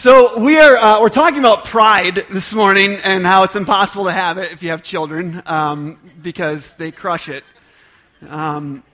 So we're talking about pride this morning and how it's impossible to have it if you have children because they crush it. I'm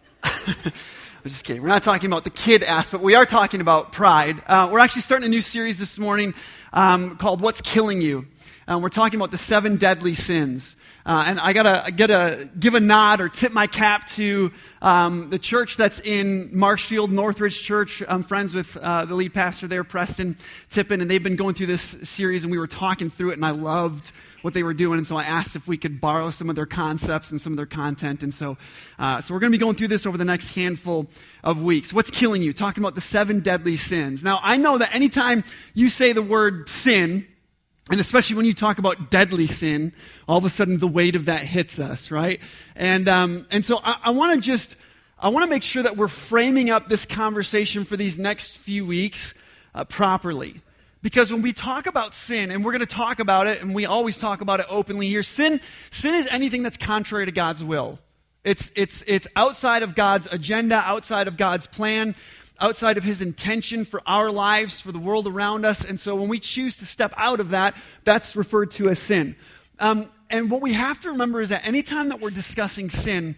just kidding. We're not talking about the kid aspect. We are talking about pride. We're actually starting a new series this morning called "What's Killing You." We're talking about the 7 deadly sins. And I gotta give a nod or tip my cap to the church that's in Marshfield, Northridge Church. I'm friends with the lead pastor there, Preston Tippin, and they've been going through this series, and we were talking through it, and I loved what they were doing, and so I asked if we could borrow some of their concepts and some of their content, and so we're going to be going through this over the next handful of weeks. What's killing you? Talking about the 7 deadly sins. Now, I know that anytime you say the word sin, and especially when you talk about deadly sin, all of a sudden the weight of that hits us, right? And so I want to make sure that we're framing up this conversation for these next few weeks properly. Because when we talk about sin, and we're going to talk about it, and we always talk about it openly here, sin is anything that's contrary to God's will. It's outside of God's agenda, outside of God's plan, outside of his intention for our lives, for the world around us. And so when we choose to step out of that, that's referred to as sin. And what we have to remember is that anytime that we're discussing sin,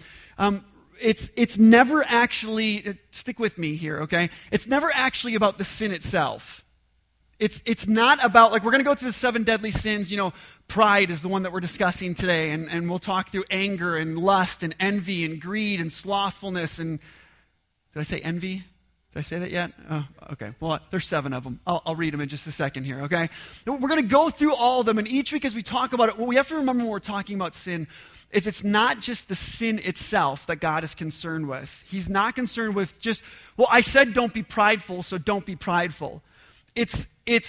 it's never actually, stick with me here, okay? It's never actually about the sin itself. It's not about, like, we're going to go through the 7 deadly sins. You know, pride is the one that we're discussing today, and we'll talk through anger and lust and envy and greed and slothfulness and, did I say envy? Did I say that yet? Oh, okay. Well, there's 7 of them. I'll read them in just a second here, okay? We're going to go through all of them, and each week as we talk about it, what we have to remember when we're talking about sin is it's not just the sin itself that God is concerned with. He's not concerned with just, well, I said don't be prideful, so don't be prideful. It's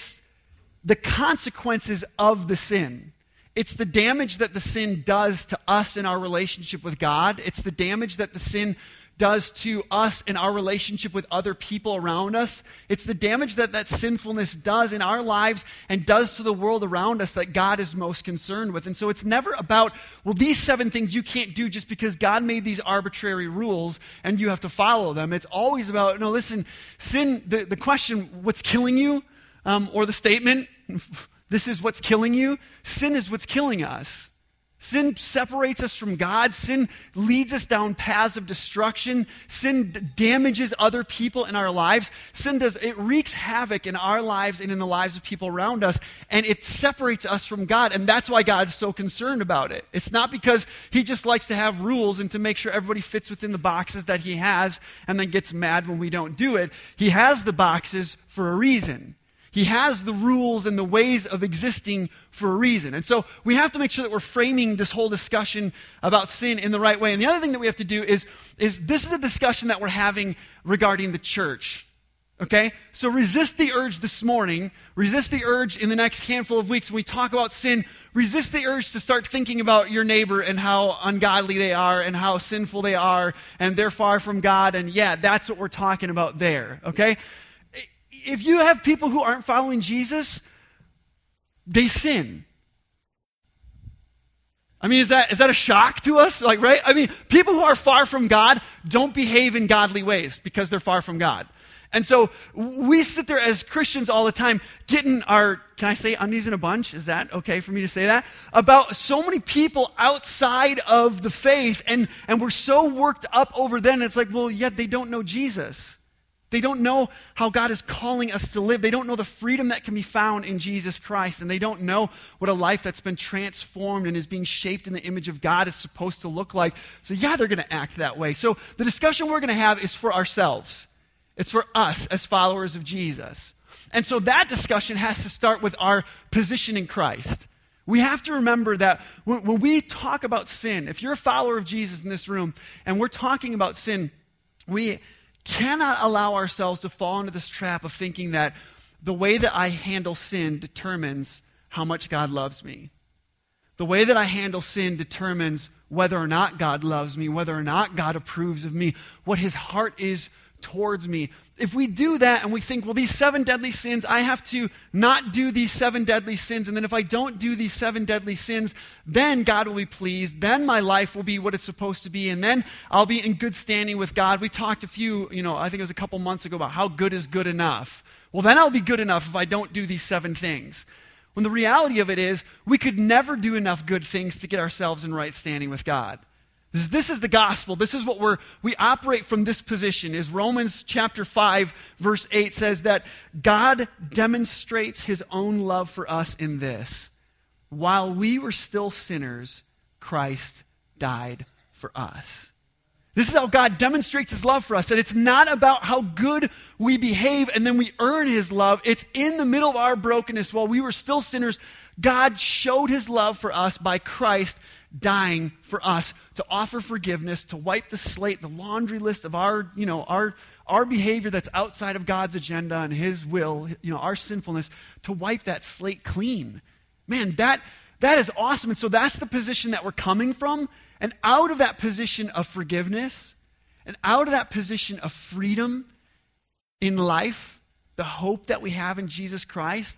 the consequences of the sin. It's the damage that the sin does to us in our relationship with God. It's the damage that the sin does to us in our relationship with other people around us. It's the damage that sinfulness does in our lives and does to the world around us that God is most concerned with. And so it's never about, well, these 7 things you can't do just because God made these arbitrary rules and you have to follow them. It's always about, no, listen, sin, the question, what's killing you? Or the statement, this is what's killing you. Sin is what's killing us. Sin separates us from God. Sin leads us down paths of destruction. Sin damages other people in our lives. It wreaks havoc in our lives and in the lives of people around us, and it separates us from God, and that's why God's so concerned about it. It's not because he just likes to have rules and to make sure everybody fits within the boxes that he has and then gets mad when we don't do it. He has the boxes for a reason. He has the rules and the ways of existing for a reason. And so we have to make sure that we're framing this whole discussion about sin in the right way. And the other thing that we have to do is this is a discussion that we're having regarding the church. Okay? So resist the urge this morning. Resist the urge in the next handful of weeks when we talk about sin. Resist the urge to start thinking about your neighbor and how ungodly they are and how sinful they are and they're far from God. And yeah, that's what we're talking about there. Okay? If you have people who aren't following Jesus, they sin. I mean, is that a shock to us? Like, right? I mean, people who are far from God don't behave in godly ways because they're far from God. And so we sit there as Christians all the time getting our, can I say undies in a bunch? Is that okay for me to say that? About so many people outside of the faith, and we're so worked up over them. It's like, well, yet they don't know Jesus. They don't know how God is calling us to live. They don't know the freedom that can be found in Jesus Christ. And they don't know what a life that's been transformed and is being shaped in the image of God is supposed to look like. So yeah, they're going to act that way. So the discussion we're going to have is for ourselves. It's for us as followers of Jesus. And so that discussion has to start with our position in Christ. We have to remember that when we talk about sin, if you're a follower of Jesus in this room and we're talking about sin, we cannot allow ourselves to fall into this trap of thinking that the way that I handle sin determines how much God loves me. The way that I handle sin determines whether or not God loves me, whether or not God approves of me, what his heart is towards me. If we do that and we think, well, these 7 deadly sins, I have to not do these 7 deadly sins, and then if I don't do these 7 deadly sins, then God will be pleased, then my life will be what it's supposed to be, and then I'll be in good standing with God. We talked I think it was a couple months ago about how good is good enough. Well, then I'll be good enough if I don't do these 7 things. When the reality of it is, we could never do enough good things to get ourselves in right standing with God. This is the gospel. This is what we operate from this position. Is Romans chapter 5, verse 8 says that God demonstrates his own love for us in this. While we were still sinners, Christ died for us. This is how God demonstrates his love for us. That it's not about how good we behave and then we earn his love. It's in the middle of our brokenness. While we were still sinners, God showed his love for us by Christ dying for us to offer forgiveness, to wipe the slate, the laundry list of our behavior that's outside of God's agenda and his will, our sinfulness, to wipe that slate clean. Man, that is awesome. And so that's the position that we're coming from. And out of that position of forgiveness, and out of that position of freedom in life, the hope that we have in Jesus Christ,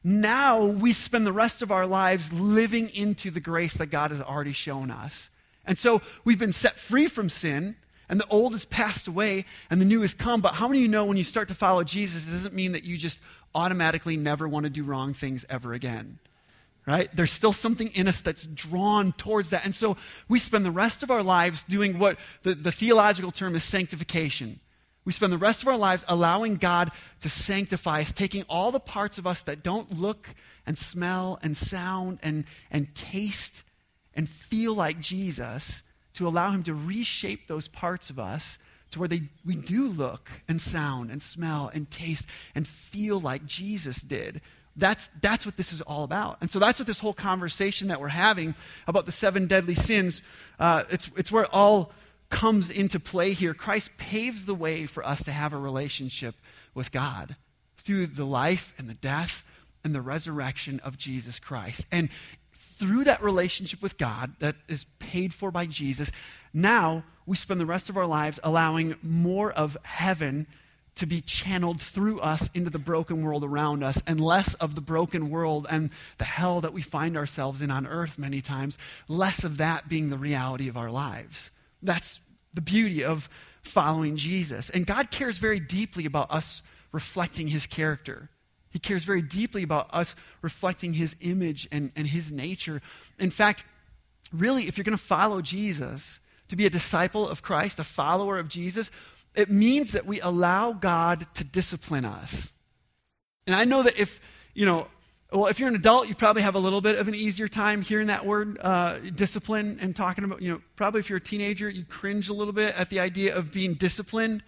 now we spend the rest of our lives living into the grace that God has already shown us. And so we've been set free from sin, and the old has passed away, and the new has come. But how many of you know when you start to follow Jesus, it doesn't mean that you just automatically never want to do wrong things ever again? Right? There's still something in us that's drawn towards that. And so we spend the rest of our lives doing what the theological term is sanctification. We spend the rest of our lives allowing God to sanctify us, taking all the parts of us that don't look and smell and sound and taste and feel like Jesus, to allow him to reshape those parts of us to where we do look and sound and smell and taste and feel like Jesus did. That's what this is all about. And so that's what this whole conversation that we're having about the 7 deadly sins, it's where it all comes into play here. Christ paves the way for us to have a relationship with God through the life and the death and the resurrection of Jesus Christ. And through that relationship with God that is paid for by Jesus, now we spend the rest of our lives allowing more of heaven to be channeled through us into the broken world around us, and less of the broken world and the hell that we find ourselves in on earth many times, less of that being the reality of our lives. That's the beauty of following Jesus. And God cares very deeply about us reflecting his character. He cares very deeply about us reflecting his image and his nature. In fact, really, if you're going to follow Jesus, to be a disciple of Christ, a follower of Jesus, it means that we allow God to discipline us. And I know that if you're an adult, you probably have a little bit of an easier time hearing that word, discipline, and talking about, probably if you're a teenager, you cringe a little bit at the idea of being disciplined.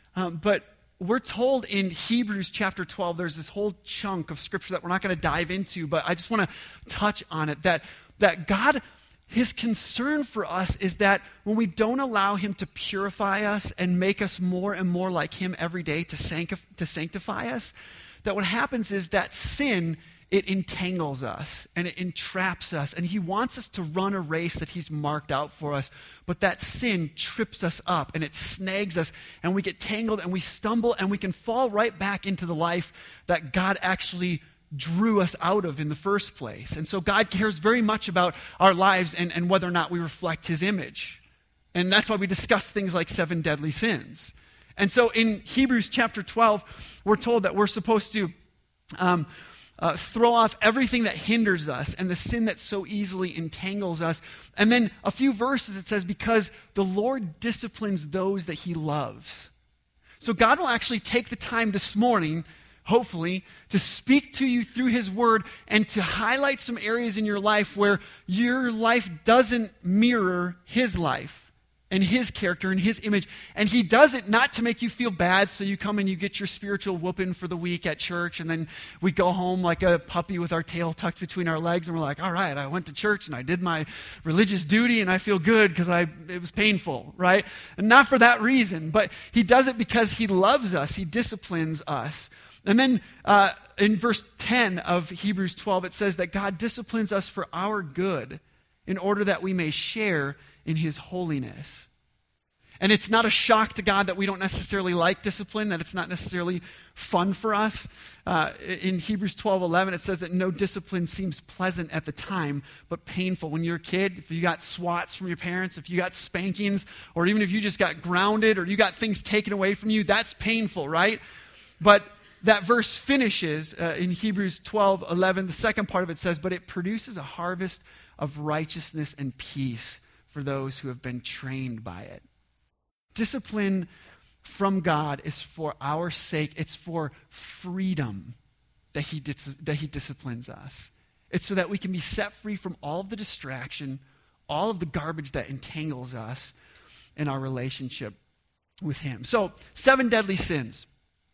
But we're told in Hebrews chapter 12, there's this whole chunk of scripture that we're not going to dive into, but I just want to touch on it, that God, his concern for us is that when we don't allow him to purify us and make us more and more like him every day to sanctify us, that what happens is that sin, it entangles us and it entraps us. And he wants us to run a race that he's marked out for us. But that sin trips us up and it snags us and we get tangled and we stumble and we can fall right back into the life that God actually drew us out of in the first place. And so God cares very much about our lives and whether or not we reflect his image. And that's why we discuss things like 7 deadly sins. And so in Hebrews chapter 12, we're told that we're supposed to throw off everything that hinders us and the sin that so easily entangles us. And then a few verses it says, because the Lord disciplines those that he loves. So God will actually take the time this morning, hopefully, to speak to you through his word and to highlight some areas in your life where your life doesn't mirror his life and his character and his image. And he does it not to make you feel bad, so you come and you get your spiritual whooping for the week at church, and then we go home like a puppy with our tail tucked between our legs, and we're like, all right, I went to church and I did my religious duty and I feel good because it was painful, right? And not for that reason, but he does it because he loves us. He disciplines us. And then in verse 10 of Hebrews 12, it says that God disciplines us for our good in order that we may share in his holiness. And it's not a shock to God that we don't necessarily like discipline, that it's not necessarily fun for us. In Hebrews 12:11, it says that no discipline seems pleasant at the time, but painful. When you're a kid, if you got swats from your parents, if you got spankings, or even if you just got grounded or you got things taken away from you, that's painful, right? But that verse finishes in Hebrews 12:11. The second part of it says, but it produces a harvest of righteousness and peace for those who have been trained by it. Discipline from God is for our sake. It's for freedom that he disciplines us. It's so that we can be set free from all of the distraction, all of the garbage that entangles us in our relationship with him. So, 7 deadly sins.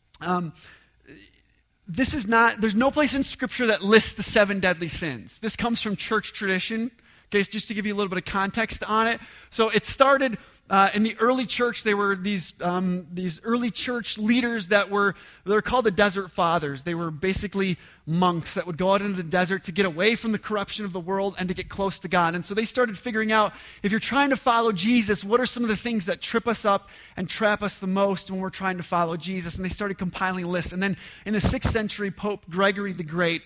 There's no place in Scripture that lists the 7 deadly sins. This comes from church tradition. Okay, so just to give you a little bit of context on it. So it started in the early church. They were these early church leaders they're called the Desert Fathers. They were basically monks that would go out into the desert to get away from the corruption of the world and to get close to God. And so they started figuring out, if you're trying to follow Jesus, what are some of the things that trip us up and trap us the most when we're trying to follow Jesus? And they started compiling lists. And then in the 6th century, Pope Gregory the Great,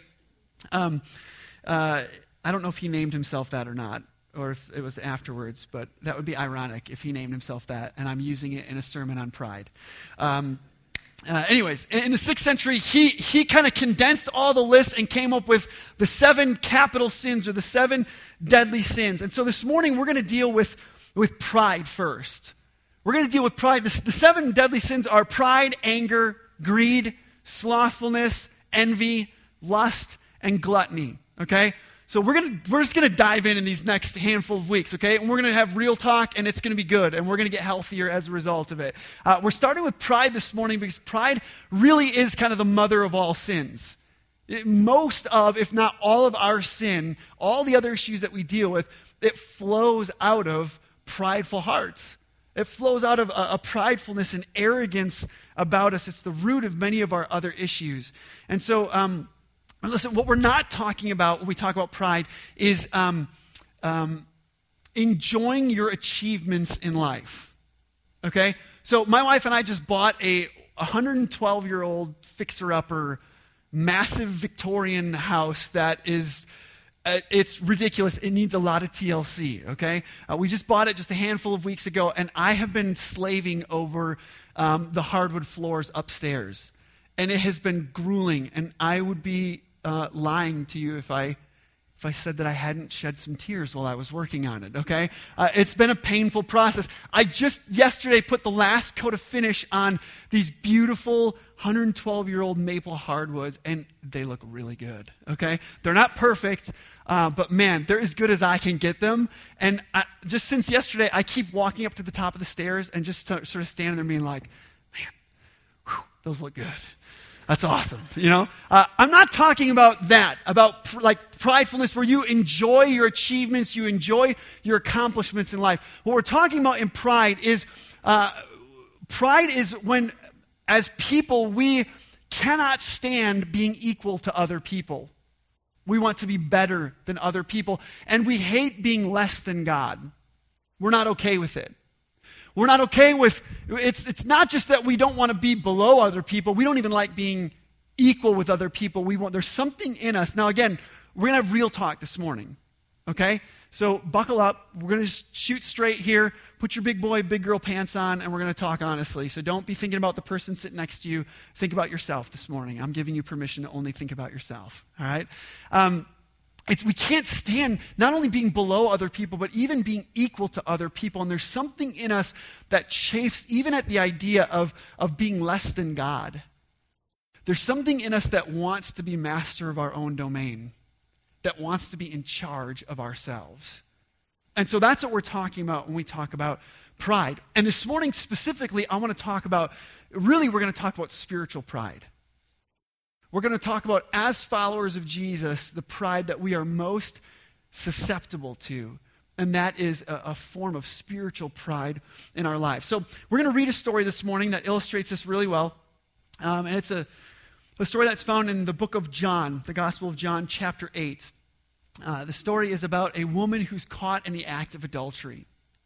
I don't know if he named himself that or not, or if it was afterwards, but that would be ironic if he named himself that, and I'm using it in a sermon on pride. Anyways, in the 6th century, he kind of condensed all the lists and came up with the 7 capital sins, or the 7 deadly sins. And so this morning, we're going to deal with pride first. We're going to deal with pride. The 7 deadly sins are pride, anger, greed, slothfulness, envy, lust, and gluttony. Okay? So we're just going to dive in these next handful of weeks, okay? And we're going to have real talk, and it's going to be good, and we're going to get healthier as a result of it. We're starting with pride this morning because pride really is kind of the mother of all sins. Most of, if not all of our sin, all the other issues that we deal with, it flows out of prideful hearts. It flows out of a pridefulness and arrogance about us. It's the root of many of our other issues. And so, listen, what we're not talking about when we talk about pride is enjoying your achievements in life, okay? So my wife and I just bought a 112-year-old fixer-upper, massive Victorian house that is, it's ridiculous. It needs a lot of TLC, okay? We just bought it just a handful of weeks ago, and I have been slaving over the hardwood floors upstairs. And it has been grueling, and I would be lying to you if I said that I hadn't shed some tears while I was working on it, okay? It's been a painful process. I just yesterday put the last coat of finish on these beautiful 112-year-old maple hardwoods, and they look really good, okay? They're not perfect, but man, they're as good as I can get them. And just since yesterday, I keep walking up to the top of the stairs and just sort of standing there being like, man, whew, those look good. That's awesome, you know? I'm not talking about that, about pridefulness where you enjoy your achievements, you enjoy your accomplishments in life. What we're talking about in pride is when, as people, we cannot stand being equal to other people. We want to be better than other people, and we hate being less than God. We're not okay with it. We're not okay with, it's not just that we don't want to be below other people. We don't even like being equal with other people. There's something in us. Now again, we're going to have real talk this morning, okay? So buckle up. We're going to just shoot straight here. Put your big boy, big girl pants on, and we're going to talk honestly. So don't be thinking about the person sitting next to you. Think about yourself this morning. I'm giving you permission to only think about yourself, all right? We can't stand not only being below other people, but even being equal to other people. And there's something in us that chafes even at the idea of being less than God. There's something in us that wants to be master of our own domain, that wants to be in charge of ourselves. And so that's what we're talking about when we talk about pride. And this morning specifically, I want to talk about, we're going to talk about spiritual pride. We're going to talk about, as followers of Jesus, the pride that we are most susceptible to. And that is a form of spiritual pride in our lives. So we're going to read a story this morning that illustrates this really well. And it's a story that's found in the book of John, the Gospel of John, chapter 8. The story is about a woman who's caught in the act of adultery.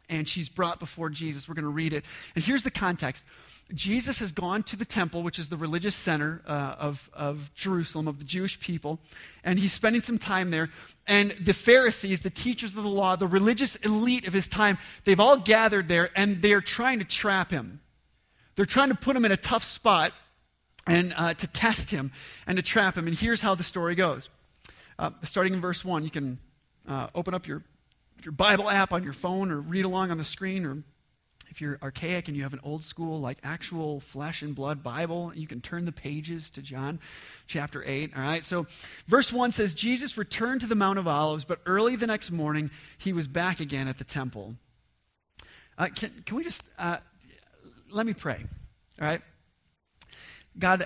and she's brought before Jesus. We're going to read it. And here's the context. Jesus has gone to the temple, which is the religious center of Jerusalem, of the Jewish people, and he's spending some time there. And the Pharisees, the teachers of the law, the religious elite of his time, they've all gathered there, and they're trying to trap him. They're trying to put him in a tough spot and to test him and to trap him. And here's how the story goes. Starting in verse 1, you can open up your Bible app on your phone or read along on the screen, or if you're archaic and you have an old school, like actual flesh and blood Bible, you can turn the pages to John chapter 8. All right, so verse 1 says, Jesus returned to the Mount of Olives, but early the next morning, he was back again at the temple. Can we just, let me pray, all right? God,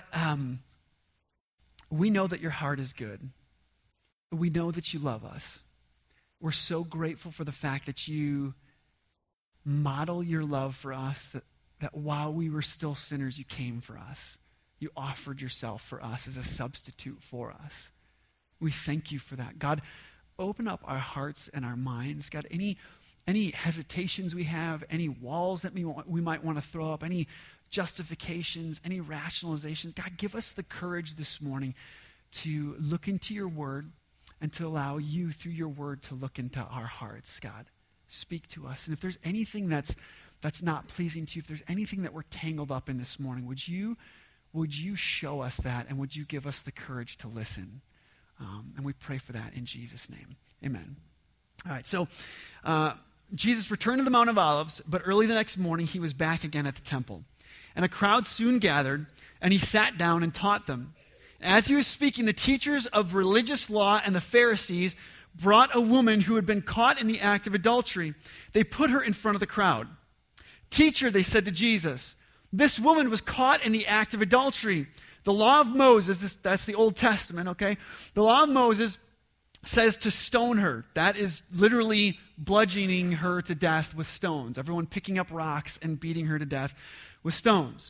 we know that your heart is good. We know that you love us. We're so grateful for the fact that you model your love for us, that while we were still sinners, you came for us. You offered yourself for us as a substitute for us. We thank you for that. God, open up our hearts and our minds. God, any hesitations we have, any walls that we might want to throw up, any justifications, any rationalizations, God, give us the courage this morning to look into your word and to allow you through your word to look into our hearts, God. Speak to us. And if there's anything that's not pleasing to you, if there's anything that we're tangled up in this morning, would you show us that, and would you give us the courage to listen? And we pray for that in Jesus' name. Amen. All right, so Jesus returned to the Mount of Olives, but early the next morning he was back again at the temple. And a crowd soon gathered, and he sat down and taught them. As he was speaking, the teachers of religious law and the Pharisees brought a woman who had been caught in the act of adultery. They put her in front of the crowd. Teacher, they said to Jesus, this woman was caught in the act of adultery. The law of Moses, that's the Old Testament, okay? The law of Moses says to stone her. That is literally bludgeoning her to death with stones. Everyone picking up rocks and beating her to death with stones.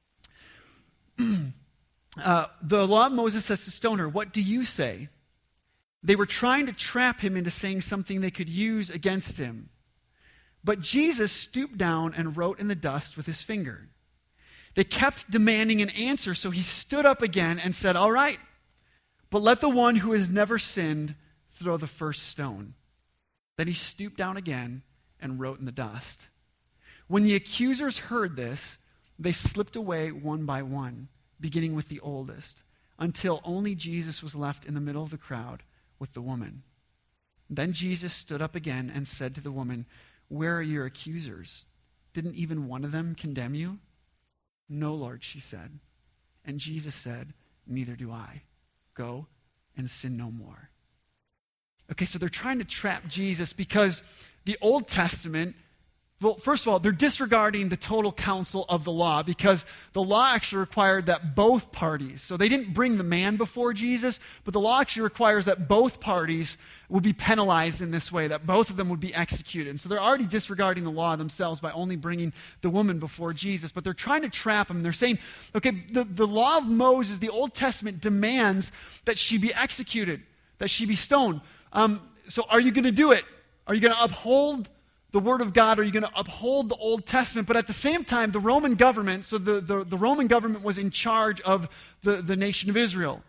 The law of Moses says to stone her. What do you say? They were trying to trap him into saying something they could use against him. But Jesus stooped down and wrote in the dust with his finger. They kept demanding an answer, so he stood up again and said, all right, but let the one who has never sinned throw the first stone. Then he stooped down again and wrote in the dust. When the accusers heard this, they slipped away one by one, beginning with the oldest, until only Jesus was left in the middle of the crowd with the woman. Then Jesus stood up again and said to the woman, where are your accusers? Didn't even one of them condemn you? No, Lord, she said. And Jesus said, neither do I. Go and sin no more. Okay, so they're trying to trap Jesus because the Old Testament, well, first of all, they're disregarding the total counsel of the law because the law actually required that both parties, so they didn't bring the man before Jesus, but the law actually requires that both parties would be penalized in this way, that both of them would be executed. And so they're already disregarding the law themselves by only bringing the woman before Jesus, but they're trying to trap him. They're saying, okay, the law of Moses, the Old Testament, demands that she be executed, that she be stoned. So are you going to do it? Are you going to uphold the Word of God? Are you going to uphold the Old Testament? But at the same time, the Roman government, so the Roman government was in charge of the nation of Israel.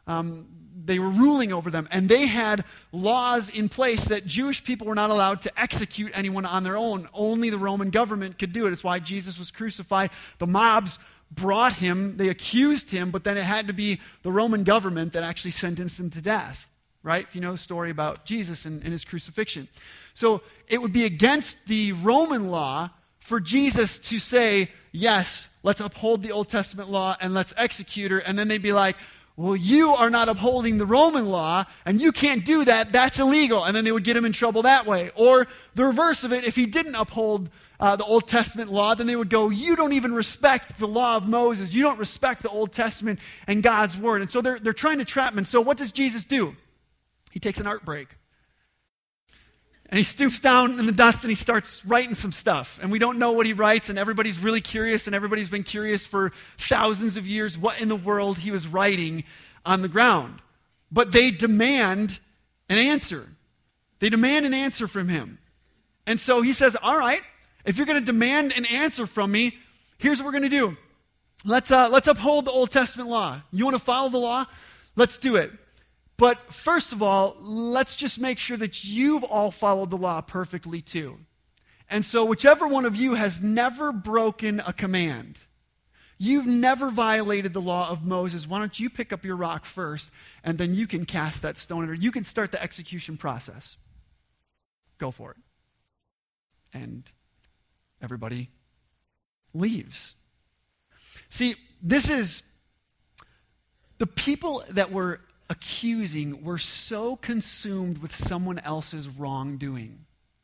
They were ruling over them, and they had laws in place that Jewish people were not allowed to execute anyone on their own. Only the Roman government could do it. It's why Jesus was crucified. The mobs brought him, they accused him, but then it had to be the Roman government that actually sentenced him to death. Right? If you know the story about Jesus and his crucifixion. So it would be against the Roman law for Jesus to say, yes, let's uphold the Old Testament law and let's execute her. And then they'd be like, well, you are not upholding the Roman law and you can't do that. That's illegal. And then they would get him in trouble that way. Or the reverse of it, if he didn't uphold the Old Testament law, then they would go, you don't even respect the law of Moses. You don't respect the Old Testament and God's word. And so they're trying to trap him. And so what does Jesus do? He takes an art break. And he stoops down in the dust and he starts writing some stuff. And we don't know what he writes, and everybody's really curious, and everybody's been curious for thousands of years what in the world he was writing on the ground. But they demand an answer. They demand an answer from him. And so he says, all right, if you're going to demand an answer from me, here's what we're going to do. Let's uphold the Old Testament law. You want to follow the law? Let's do it. But first of all, let's just make sure that you've all followed the law perfectly too. And so whichever one of you has never broken a command, you've never violated the law of Moses, why don't you pick up your rock first, and then you can cast that stone at her. You can start the execution process. Go for it. And everybody leaves. See, this is, the people that were accusing were so consumed with someone else's wrongdoing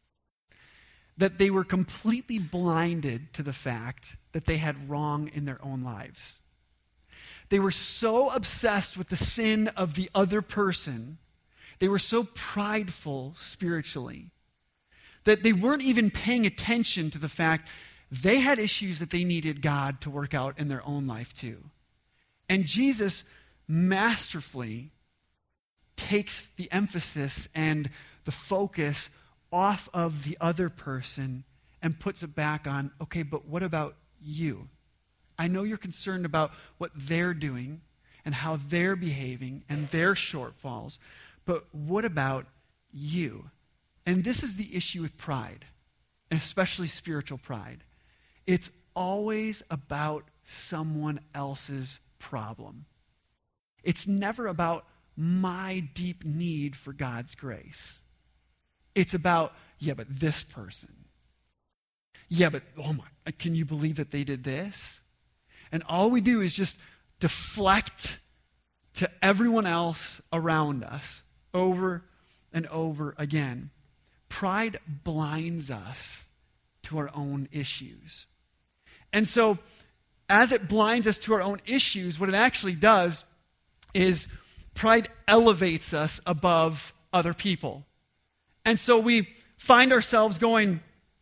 that they were completely blinded to the fact that they had wrong in their own lives. They were so obsessed with the sin of the other person, they were so prideful spiritually, that they weren't even paying attention to the fact they had issues that they needed God to work out in their own life too. And Jesus masterfully takes the emphasis and the focus off of the other person and puts it back on, okay, but what about you? I know you're concerned about what they're doing and how they're behaving and their shortfalls, but what about you? And this is the issue with pride, and especially spiritual pride. It's always about someone else's problem. It's never about my deep need for God's grace. It's about, yeah, but this person. Yeah, but, oh my, can you believe that they did this? And all we do is just deflect to everyone else around us over and over again. Pride blinds us to our own issues. And so, as it blinds us to our own issues, what it actually does is pride elevates us above other people. And so we find ourselves going,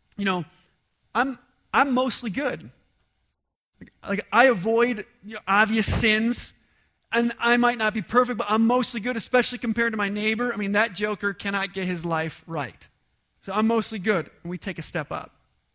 I'm mostly good. Like I avoid obvious sins, and I might not be perfect, but I'm mostly good, especially compared to my neighbor. I mean, that joker cannot get his life right. So I'm mostly good, and we take a step up.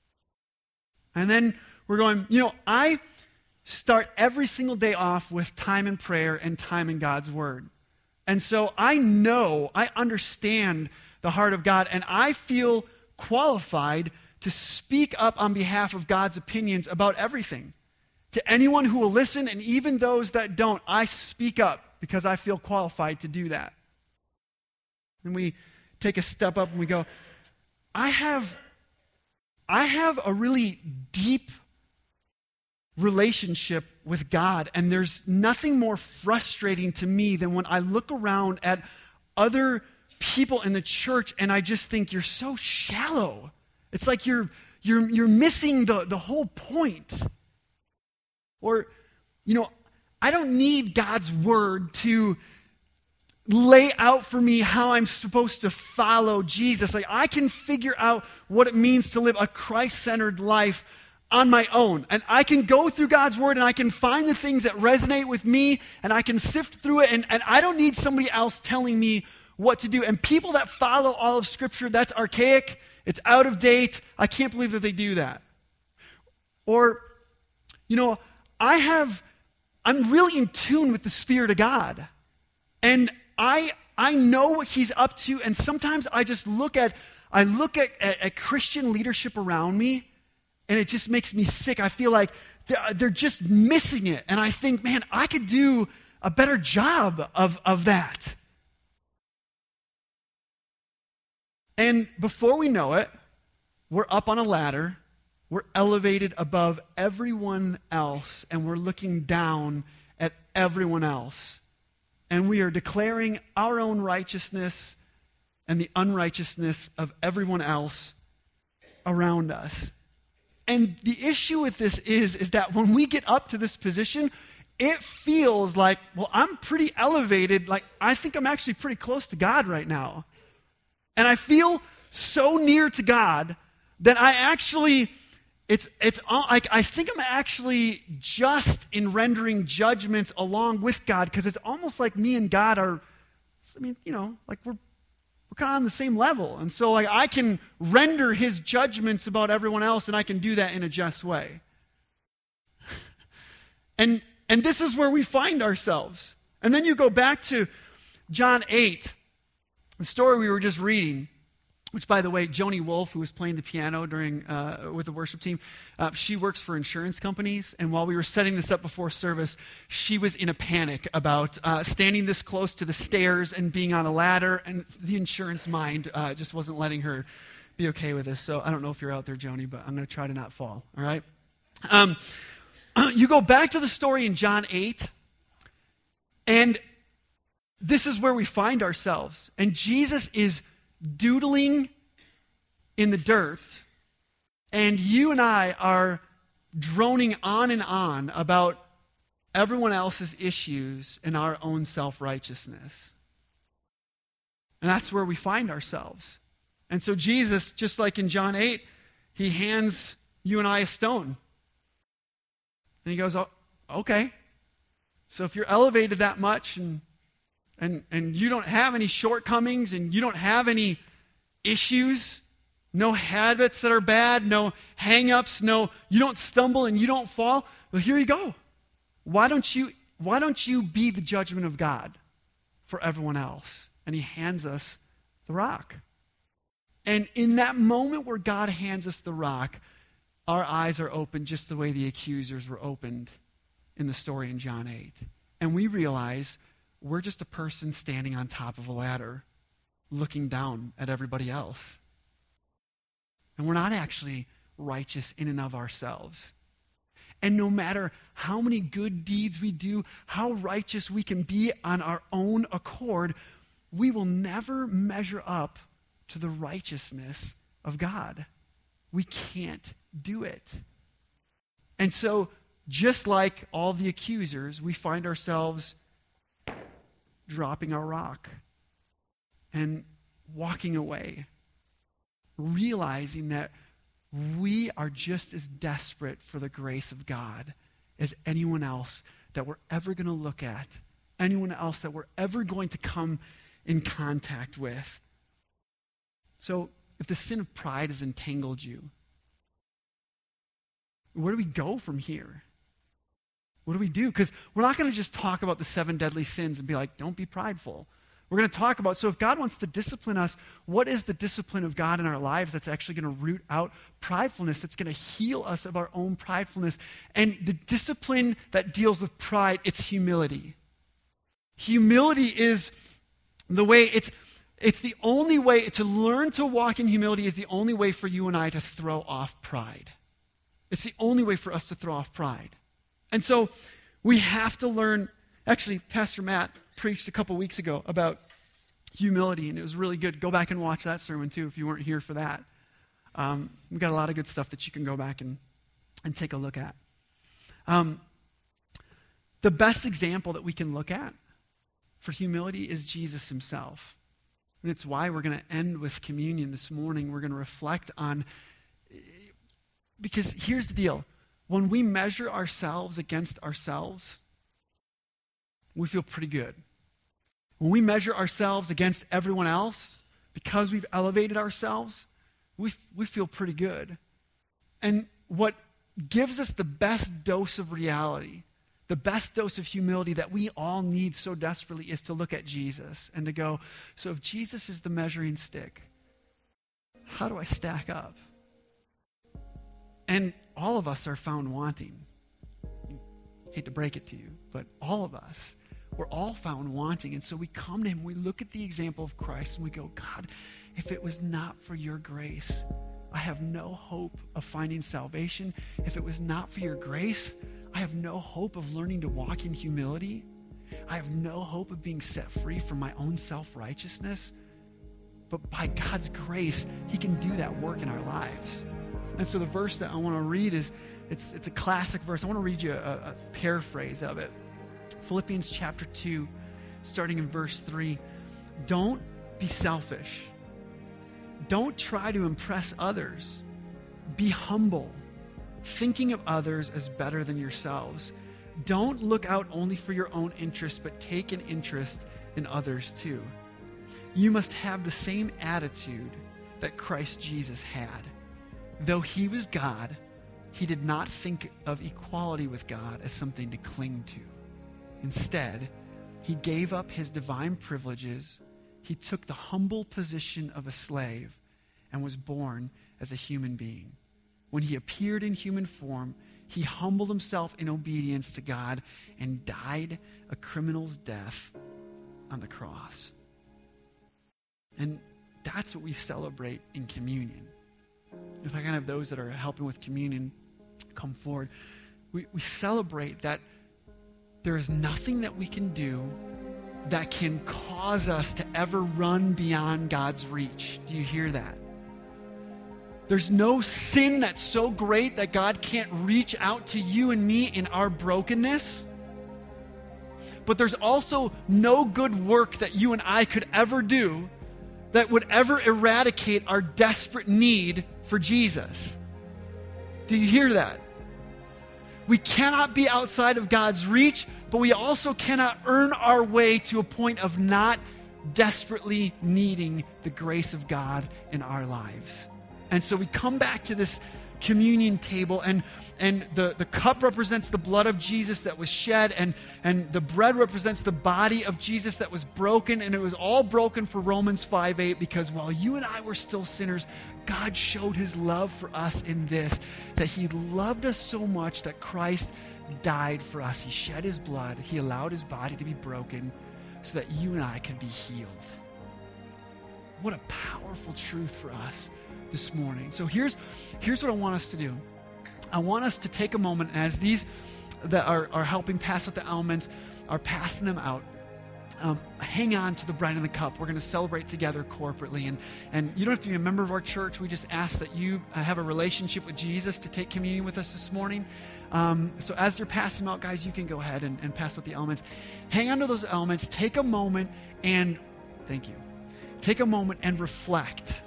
And then we're going, I start every single day off with time in prayer and time in God's Word. And so I understand the heart of God, and I feel qualified to speak up on behalf of God's opinions about everything. To anyone who will listen, and even those that don't, I speak up because I feel qualified to do that. And we take a step up and we go, I have a really deep relationship with God, and there's nothing more frustrating to me than when I look around at other people in the church and I just think you're so shallow. It's like you're missing the whole point. Or, I don't need God's Word to lay out for me how I'm supposed to follow Jesus. Like I can figure out what it means to live a Christ-centered life on my own. And I can go through God's Word and I can find the things that resonate with me and I can sift through it, and I don't need somebody else telling me what to do. And people that follow all of Scripture, that's archaic, it's out of date. I can't believe that they do that. Or, I'm really in tune with the Spirit of God. And I know what He's up to, and sometimes I just look at Christian leadership around me, and it just makes me sick. I feel like they're just missing it. And I think, man, I could do a better job of that. And before we know it, we're up on a ladder, we're elevated above everyone else, and we're looking down at everyone else. And we are declaring our own righteousness and the unrighteousness of everyone else around us. And the issue with this is that when we get up to this position, it feels like, well, I'm pretty elevated. Like, I think I'm actually pretty close to God right now. And I feel so near to God that I actually, I think I'm actually just in rendering judgments along with God, because it's almost like me and God are, like we're kind of on the same level. And so like I can render his judgments about everyone else, and I can do that in a just way. And this is where we find ourselves. And then you go back to John 8, the story we were just reading, which, by the way, Joni Wolf, who was playing the piano during with the worship team, she works for insurance companies. And while we were setting this up before service, she was in a panic about standing this close to the stairs and being on a ladder. And the insurance mind just wasn't letting her be okay with this. So I don't know if you're out there, Joni, but I'm going to try to not fall, all right? You go back to the story in John 8, and this is where we find ourselves. And Jesus is doodling in the dirt, and you and I are droning on and on about everyone else's issues and our own self-righteousness. And that's where we find ourselves. And so Jesus, just like in John 8, he hands you and I a stone. And he goes, oh, okay. So if you're elevated that much and you don't have any shortcomings and you don't have any issues, no habits that are bad, no hang-ups, you don't stumble and you don't fall, well, here you go. Why don't you be the judgment of God for everyone else? And he hands us the rock. And in that moment where God hands us the rock, our eyes are open just the way the accusers were opened in the story in John 8. And we realize we're just a person standing on top of a ladder looking down at everybody else. And we're not actually righteous in and of ourselves. And no matter how many good deeds we do, how righteous we can be on our own accord, we will never measure up to the righteousness of God. We can't do it. And so, just like all the accusers, we find ourselves dropping our rock and walking away, realizing that we are just as desperate for the grace of God as anyone else that we're ever going to look at, anyone else that we're ever going to come in contact with. So, if the sin of pride has entangled you, where do we go from here? What do we do? Because we're not going to just talk about the 7 deadly sins and be like, don't be prideful. We're going to talk about, so if God wants to discipline us, what is the discipline of God in our lives that's actually going to root out pridefulness, that's going to heal us of our own pridefulness? And the discipline that deals with pride, it's humility. Humility is the way, it's the only way, to learn to walk in humility is the only way for you and I to throw off pride. It's the only way for us to throw off pride. And so we have to learn. Actually, Pastor Matt preached a couple weeks ago about humility, and it was really good. Go back and watch that sermon too if you weren't here for that. We've got a lot of good stuff that you can go back and take a look at. The best example that we can look at for humility is Jesus himself. And it's why we're going to end with communion this morning. We're going to reflect on, because here's the deal. When we measure ourselves against ourselves, we feel pretty good. When we measure ourselves against everyone else, because we've elevated ourselves, we feel pretty good. And what gives us the best dose of reality, the best dose of humility that we all need so desperately, is to look at Jesus and to go, so if Jesus is the measuring stick, how do I stack up? And all of us are found wanting. Hate to break it to you, but all of us, we're all found wanting. And so we come to him, we look at the example of Christ, and we go, God, if it was not for your grace, I have no hope of finding salvation. If it was not for your grace, I have no hope of learning to walk in humility. I have no hope of being set free from my own self-righteousness. But by God's grace, he can do that work in our lives. And so the verse that I want to read is, it's a classic verse. I want to read you a paraphrase of it. Philippians chapter 2, starting in verse 3. Don't be selfish. Don't try to impress others. Be humble, thinking of others as better than yourselves. Don't look out only for your own interest, but take an interest in others too. you must have the same attitude that Christ Jesus had. Though he was God, he did not think of equality with God as something to cling to. Instead, he gave up his divine privileges. He took the humble position of a slave and was born as a human being. When he appeared in human form, he humbled himself in obedience to God and died a criminal's death on the cross. And that's what we celebrate in communion. If I can have those that are helping with communion come forward, we celebrate that there is nothing that we can do that can cause us to ever run beyond God's reach. Do you hear that? There's no sin that's so great that God can't reach out to you and me in our brokenness. But there's also no good work that you and I could ever do that would ever eradicate our desperate need for Jesus. Do you hear that? We cannot be outside of God's reach, but we also cannot earn our way to a point of not desperately needing the grace of God in our lives. And so we come back to this communion table, and the cup represents the blood of Jesus that was shed, and the bread represents the body of Jesus that was broken, and it was all broken for Romans 5:8, because while you and I were still sinners, God showed his love for us in this, that he loved us so much that Christ died for us. He shed his blood. He allowed his body to be broken so that you and I could be healed. What a powerful truth for us this morning. So here's what I want us to do. I want us to take a moment as these that are helping pass out the elements are passing them out. Hang on to the bread and the cup. We're going to celebrate together corporately. And you don't have to be a member of our church. We just ask that you have a relationship with Jesus to take communion with us this morning. So as they're passing them out, guys, you can go ahead and pass out the elements. Hang on to those elements. Take a moment and, thank you. Take a moment and reflect.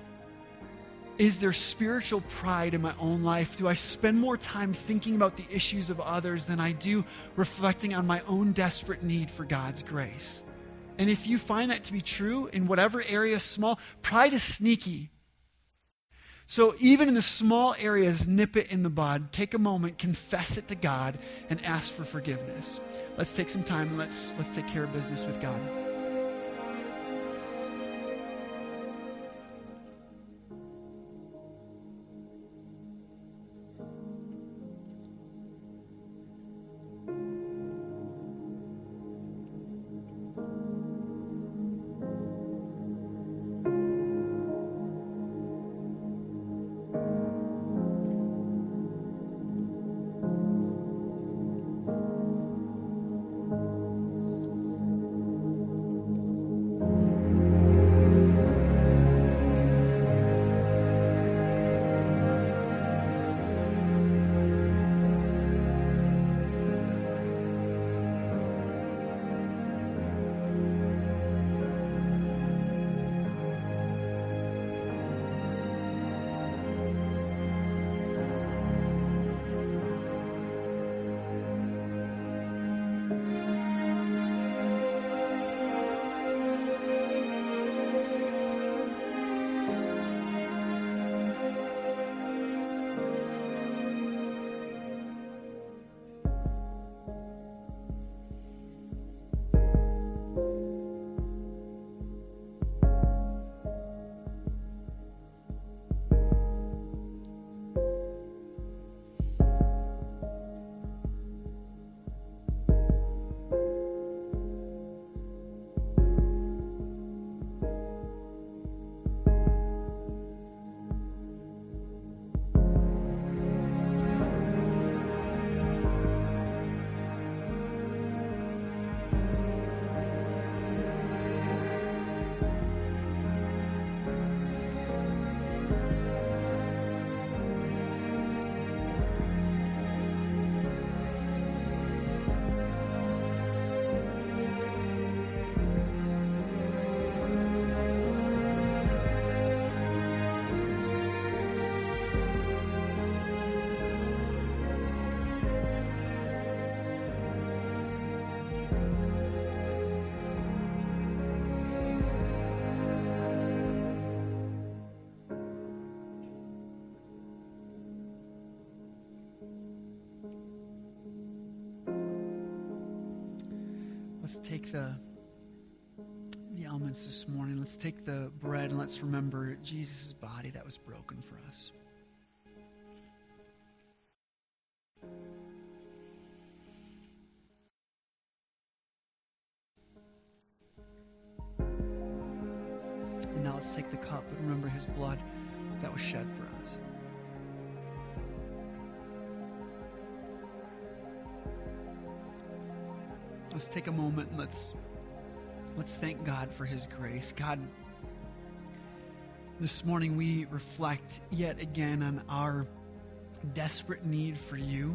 Is there spiritual pride in my own life? Do I spend more time thinking about the issues of others than I do reflecting on my own desperate need for God's grace? And if you find that to be true in whatever area is small, pride is sneaky. So even in the small areas, nip it in the bud. Take a moment, confess it to God, and ask for forgiveness. Let's take some time and let's take care of business with God. take the elements this morning. Let's take the bread and let's remember Jesus' body that was broken for us. And now let's take the cup and remember his blood that was shed for us. Let's take a moment and let's thank God for his grace. God, this morning we reflect yet again on our desperate need for you.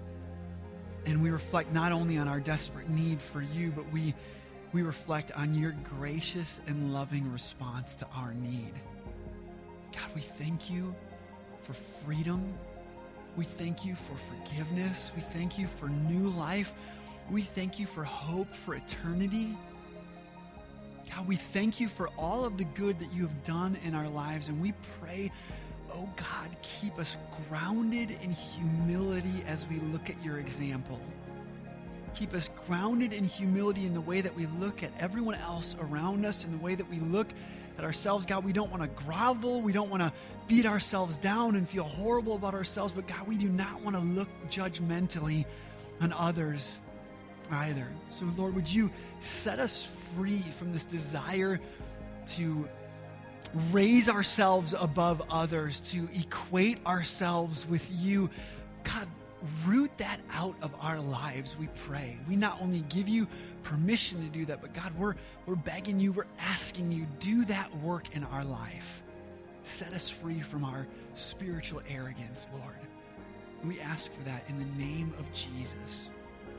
And we reflect not only on our desperate need for you, but we reflect on your gracious and loving response to our need. God, we thank you for freedom. We thank you for forgiveness. We thank you for new life. We thank you for hope for eternity. God, we thank you for all of the good that you have done in our lives. And we pray, oh God, keep us grounded in humility as we look at your example. Keep us grounded in humility in the way that we look at everyone else around us, in the way that we look at ourselves. God, we don't want to grovel. We don't want to beat ourselves down and feel horrible about ourselves. But God, we do not want to look judgmentally on others either. So Lord, would you set us free from this desire to raise ourselves above others, to equate ourselves with you. God, root that out of our lives, we pray. We not only give you permission to do that, but God, we're begging you, we're asking you, do that work in our life. Set us free from our spiritual arrogance, Lord. And we ask for that in the name of Jesus.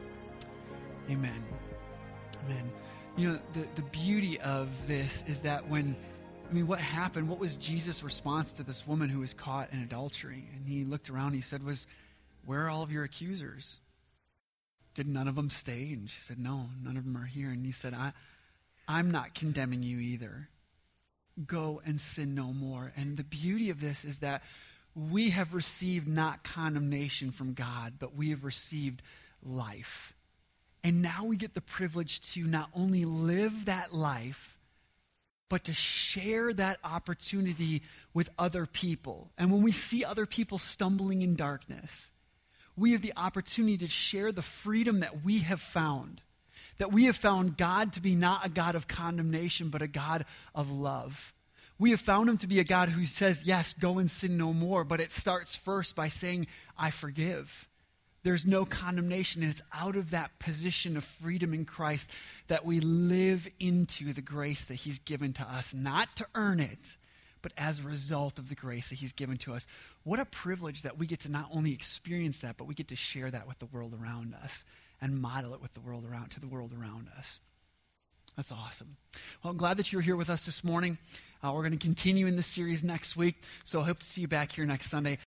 Amen. Amen. You know, the beauty of this is that what happened? What was Jesus' response to this woman who was caught in adultery? And he looked around and he said, where are all of your accusers? Did none of them stay? And she said, no, none of them are here. And he said, I'm not condemning you either. Go and sin no more. And the beauty of this is that we have received not condemnation from God, but we have received life. And now we get the privilege to not only live that life, but to share that opportunity with other people. And when we see other people stumbling in darkness, we have the opportunity to share the freedom that we have found. That we have found God to be not a God of condemnation, but a God of love. We have found him to be a God who says, yes, go and sin no more. But it starts first by saying, I forgive. There's no condemnation, and it's out of that position of freedom in Christ that we live into the grace that he's given to us, not to earn it, but as a result of the grace that he's given to us. What a privilege that we get to not only experience that, but we get to share that with the world around us and model it with the world around us. That's awesome. Well, I'm glad that you're here with us this morning. We're going to continue in this series next week, so I hope to see you back here next Sunday.